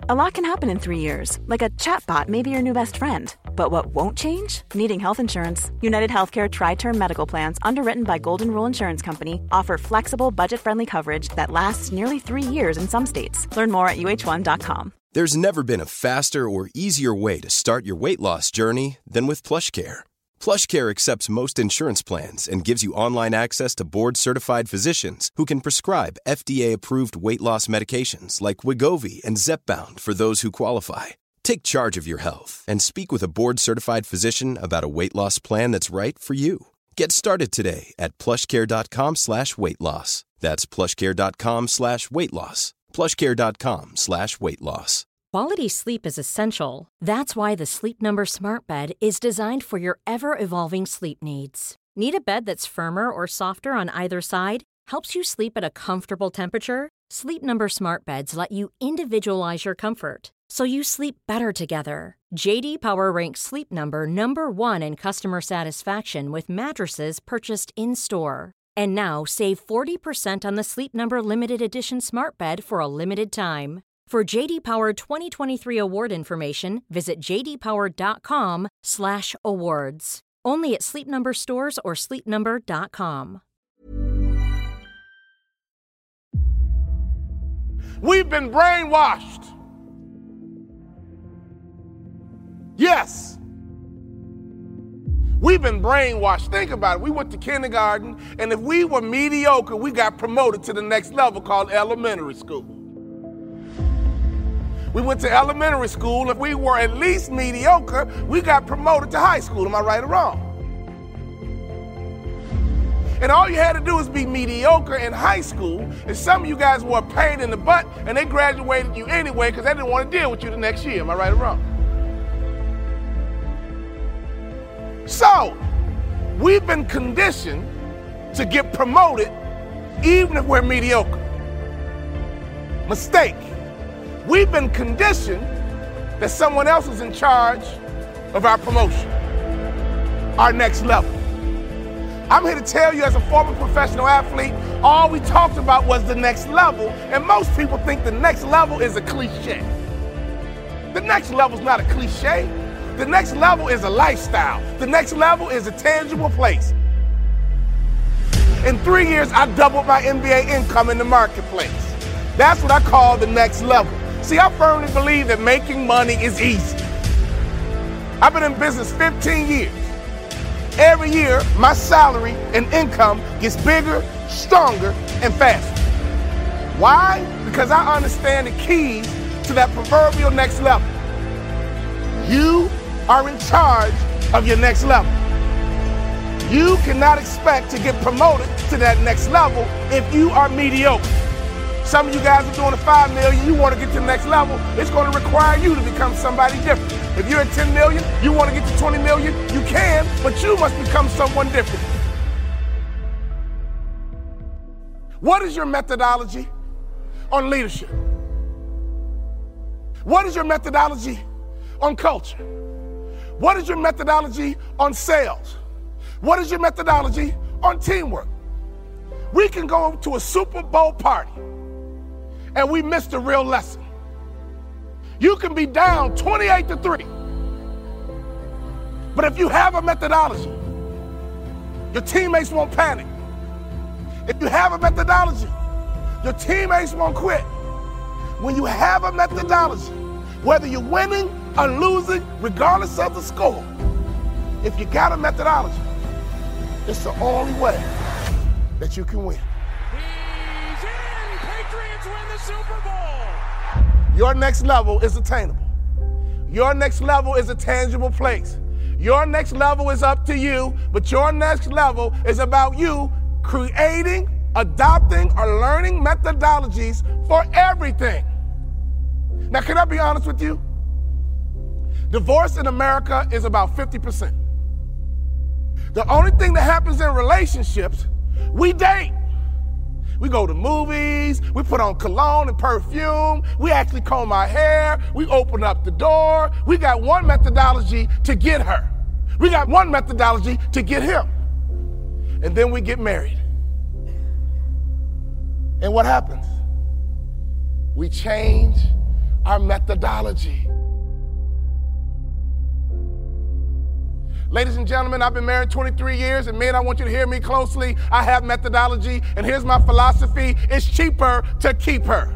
A lot can happen in 3 years, like a chatbot may be your new best friend. But what won't change? Needing health insurance. United Healthcare Tri-Term Medical Plans, underwritten by Golden Rule Insurance Company, offer flexible, budget-friendly coverage that lasts nearly 3 years in some states. Learn more at uh1.com. There's never been a faster or easier way to start your weight loss journey than with PlushCare. PlushCare accepts most insurance plans and gives you online access to board-certified physicians who can prescribe FDA-approved weight loss medications like Wegovy and Zepbound for those who qualify. Take charge of your health and speak with a board-certified physician about a weight loss plan that's right for you. Get started today at plushcare.com/weight loss. That's plushcare.com/weight loss. plushcare.com/weight loss. Quality sleep is essential. That's why the Sleep Number Smart Bed is designed for your ever-evolving sleep needs. Need a bed that's firmer or softer on either side? Helps you sleep at a comfortable temperature? Sleep Number Smart Beds let you individualize your comfort, so you sleep better together. J.D. Power ranks Sleep Number number 1 in customer satisfaction with mattresses purchased in-store. And now, save 40% on the Sleep Number Limited Edition Smart Bed for a limited time. For J.D. Power 2023 award information, visit jdpower.com/awards. Only at Sleep Number stores or sleepnumber.com. We've been brainwashed. Yes. We've been brainwashed. Think about it. We went to kindergarten, and if we were mediocre, we got promoted to the next level called elementary school. We went to elementary school. If we were at least mediocre, we got promoted to high school. Am I right or wrong? And all you had to do was be mediocre in high school, and some of you guys were a pain in the butt, and they graduated you anyway because they didn't want to deal with you the next year. Am I right or wrong? So, we've been conditioned to get promoted even if we're mediocre. Mistake. We've been conditioned that someone else is in charge of our promotion, our next level. I'm here to tell you, as a former professional athlete, all we talked about was the next level, and most people think the next level is a cliche. The next level is not a cliche. The next level is a lifestyle. The next level is a tangible place. In 3 years, I doubled my NBA income in the marketplace. That's what I call the next level. See, I firmly believe that making money is easy. I've been in business 15 years. Every year, my salary and income gets bigger, stronger, and faster. Why? Because I understand the keys to that proverbial next level. You are in charge of your next level. You cannot expect to get promoted to that next level if you are mediocre. Some of you guys are doing a $5 million, you want to get to the next level, it's going to require you to become somebody different. If you're at $10 million, you want to get to $20 million, you can, but you must become someone different. What is your methodology on leadership? What is your methodology on culture? What is your methodology on sales? What is your methodology on teamwork? We can go to a Super Bowl party and we missed the real lesson. You can be down 28-3, but if you have a methodology, your teammates won't panic. If you have a methodology, your teammates won't quit. When you have a methodology, whether you're winning or losing, regardless of the score, if you got a methodology, it's the only way that you can win. He's in! Patriots win the Super Bowl! Your next level is attainable. Your next level is a tangible place. Your next level is up to you, but your next level is about you creating, adopting, or learning methodologies for everything. Now, can I be honest with you? Divorce in America is about 50%. The only thing that happens in relationships, we date. We go to movies, we put on cologne and perfume, we actually comb our hair, we open up the door. We got one methodology to get her. We got one methodology to get him. And then we get married. And what happens? We change our methodology. Ladies and gentlemen, I've been married 23 years, and men, I want you to hear me closely. I have methodology, and here's my philosophy. It's cheaper to keep her.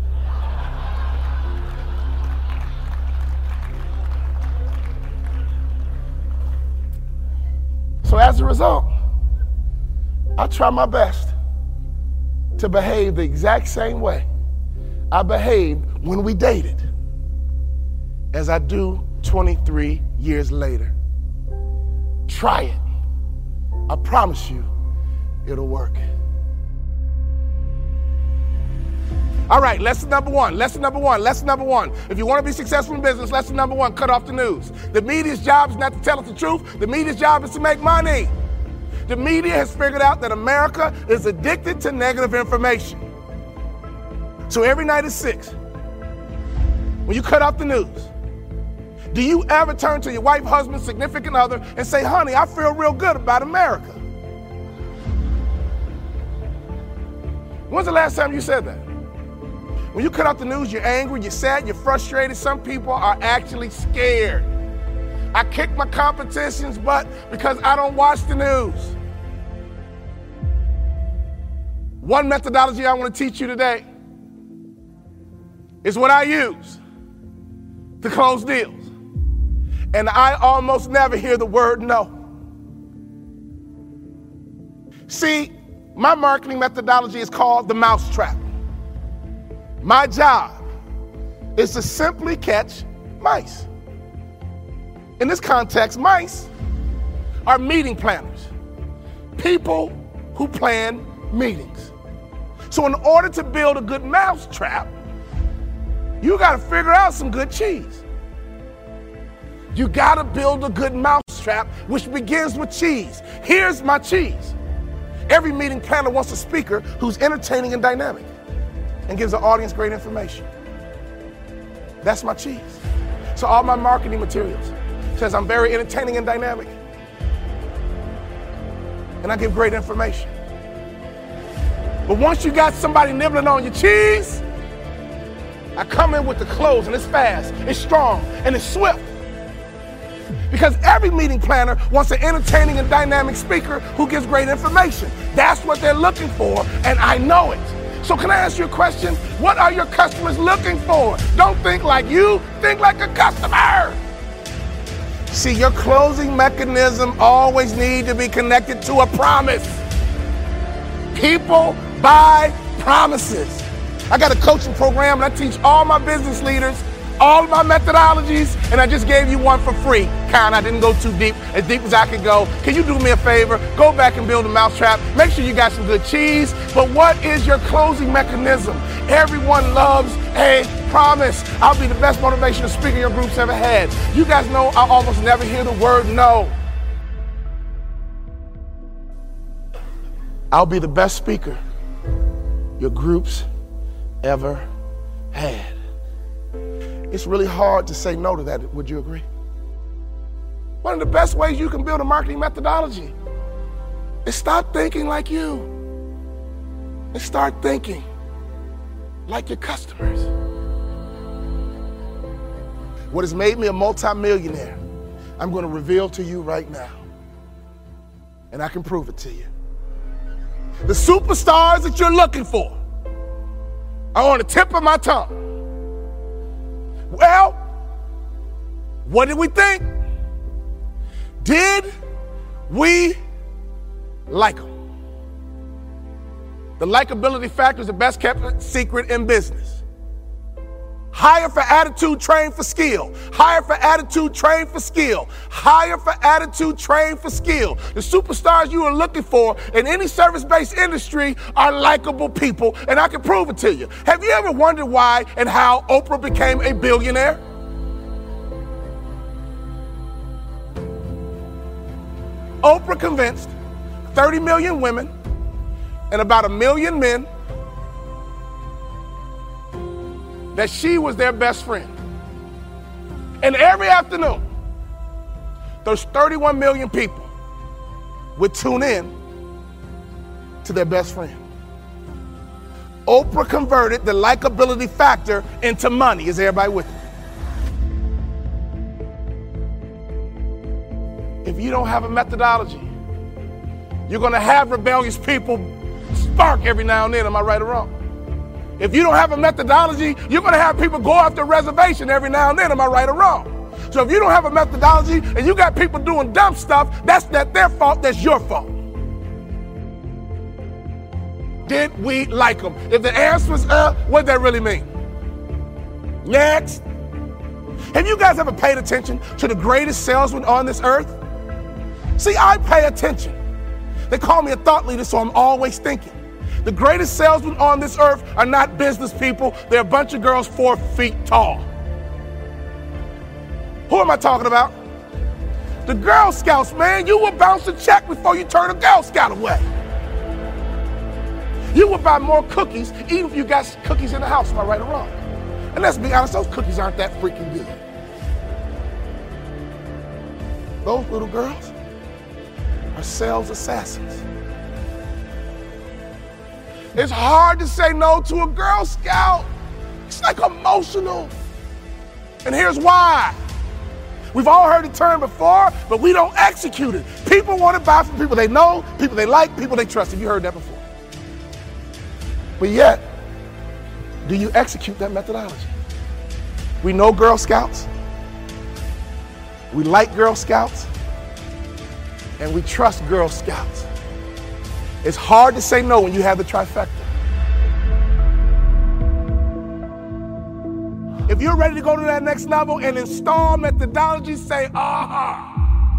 So as a result, I try my best to behave the exact same way I behaved when we dated as I do 23 years later. Try it. I promise you, it'll work. All right, lesson number one. If you want to be successful in business, lesson number one, cut off the news. The media's job is not to tell us the truth. The media's job is to make money. The media has figured out that America is addicted to negative information. So every night at 6, when you cut off the news, do you ever turn to your wife, husband, significant other and say, honey, I feel real good about America? When's the last time you said that? When you cut off the news, you're angry, you're sad, you're frustrated. Some people are actually scared. I kick my competition's butt because I don't watch the news. One methodology I want to teach you today is what I use to close deals. And I almost never hear the word no. See, my marketing methodology is called the mousetrap. My job is to simply catch mice. In this context, mice are meeting planners, people who plan meetings. So in order to build a good mousetrap, you got to figure out some good cheese. You got to build a good mousetrap, which begins with cheese. Here's my cheese. Every meeting planner wants a speaker who's entertaining and dynamic and gives the audience great information. That's my cheese. So all my marketing materials says I'm very entertaining and dynamic, and I give great information. But once you got somebody nibbling on your cheese, I come in with the close, and it's fast, it's strong, and it's swift. Because every meeting planner wants an entertaining and dynamic speaker who gives great information. That's what they're looking for, and I know it. So can I ask you a question? What are your customers looking for? Don't think like you, think like a customer. See, your closing mechanism always needs to be connected to a promise. People buy promises. I got a coaching program, and I teach all my business leaders all of my methodologies, and I just gave you one for free. I didn't go too deep as I could go. Can you do me a favor? Go back and build a mousetrap. Make sure you got some good cheese. But what is your closing mechanism? Everyone loves a promise. I'll be the best motivational speaker your group's ever had. You guys know I almost never hear the word no. I'll be the best speaker your group's ever had. It's really hard to say no to that, would you agree? One of the best ways you can build a marketing methodology is start thinking like you. And start thinking like your customers. What has made me a multimillionaire, I'm going to reveal to you right now. And I can prove it to you. The superstars that you're looking for are on the tip of my tongue. Well, what did we think? Did we like them? The likability factor is the best kept secret in business. Hire for attitude, train for skill. Hire for attitude, train for skill. Hire for attitude, train for skill. The superstars you are looking for in any service-based industry are likable people, and I can prove it to you. Have you ever wondered why and how Oprah became a billionaire? Oprah convinced 30 million women and about 1 million men that she was their best friend. And every afternoon, those 31 million people would tune in to their best friend. Oprah converted the likability factor into money. Is everybody with me? If you don't have a methodology, you're going to have rebellious people spark every now and then. Am I right or wrong? If you don't have a methodology, you're going to have people go off the reservation every now and then. Am I right or wrong? So if you don't have a methodology and you got people doing dumb stuff, that's not their fault, that's your fault. Did we like them? If the answer was what does that really mean? Next. Have you guys ever paid attention to the greatest salesman on this earth? See, I pay attention. They call me a thought leader, so I'm always thinking. The greatest salesmen on this earth are not business people. They're a bunch of girls 4 feet tall. Who am I talking about? The Girl Scouts, man. You will bounce a check before you turn a Girl Scout away. You will buy more cookies even if you got cookies in the house. Am I right or wrong? And let's be honest, those cookies aren't that freaking good. Those little girls are sales assassins. It's hard to say no to a Girl Scout. It's like emotional. And here's why. We've all heard the term before, but we don't execute it. People want to buy from people they know, people they like, people they trust. Have you heard that before? But yet, do you execute that methodology? We know Girl Scouts. We like Girl Scouts. And we trust Girl Scouts. It's hard to say no when you have the trifecta. If you're ready to go to that next level and install methodology, say, aha.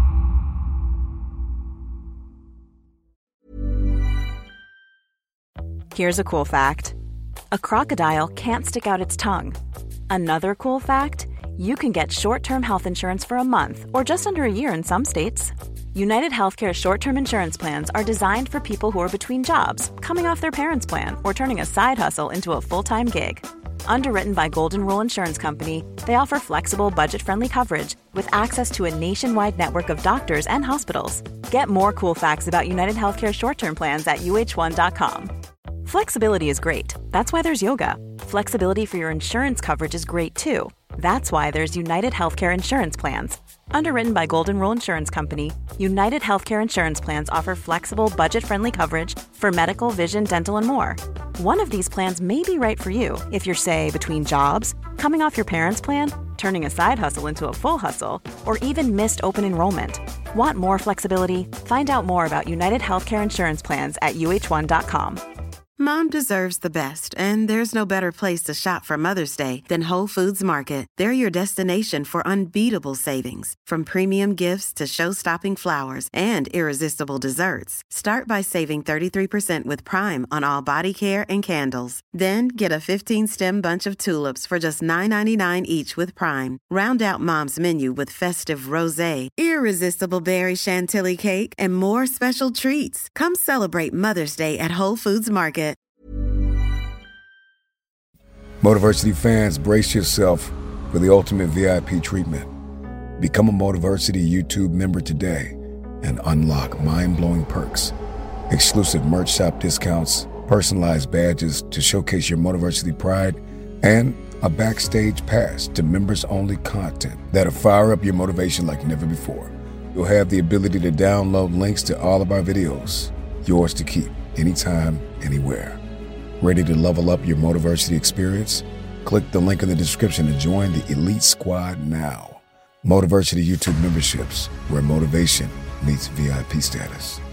Here's a cool fact. A crocodile can't stick out its tongue. Another cool fact, you can get short-term health insurance for a month or just under a year in some states. United Healthcare short-term insurance plans are designed for people who are between jobs, coming off their parents' plan, or turning a side hustle into a full-time gig. Underwritten by Golden Rule Insurance Company, they offer flexible, budget-friendly coverage with access to a nationwide network of doctors and hospitals. Get more cool facts about United Healthcare short-term plans at uh1.com. Flexibility is great. That's why there's yoga. Flexibility for your insurance coverage is great too. That's why there's United Healthcare Insurance Plans. Underwritten by Golden Rule Insurance Company, United Healthcare Insurance Plans offer flexible, budget-friendly coverage for medical, vision, dental, and more. One of these plans may be right for you if you're, say, between jobs, coming off your parents' plan, turning a side hustle into a full hustle, or even missed open enrollment. Want more flexibility? Find out more about United Healthcare Insurance Plans at uh1.com. Mom deserves the best, and there's no better place to shop for Mother's Day than Whole Foods Market. They're your destination for unbeatable savings, from premium gifts to show-stopping flowers and irresistible desserts. Start by saving 33% with Prime on all body care and candles. Then get a 15-stem bunch of tulips for just $9.99 each with Prime. Round out Mom's menu with festive rosé, irresistible berry chantilly cake, and more special treats. Come celebrate Mother's Day at Whole Foods Market. Motiversity fans, brace yourself for the ultimate VIP treatment. Become a Motiversity YouTube member today and unlock mind-blowing perks, exclusive merch shop discounts, personalized badges to showcase your Motiversity pride, and a backstage pass to members-only content that'll fire up your motivation like never before. You'll have the ability to download links to all of our videos, yours to keep, anytime, anywhere. Ready to level up your Motiversity experience? Click the link in the description to join the Elite Squad now. Motiversity YouTube memberships, where motivation meets VIP status.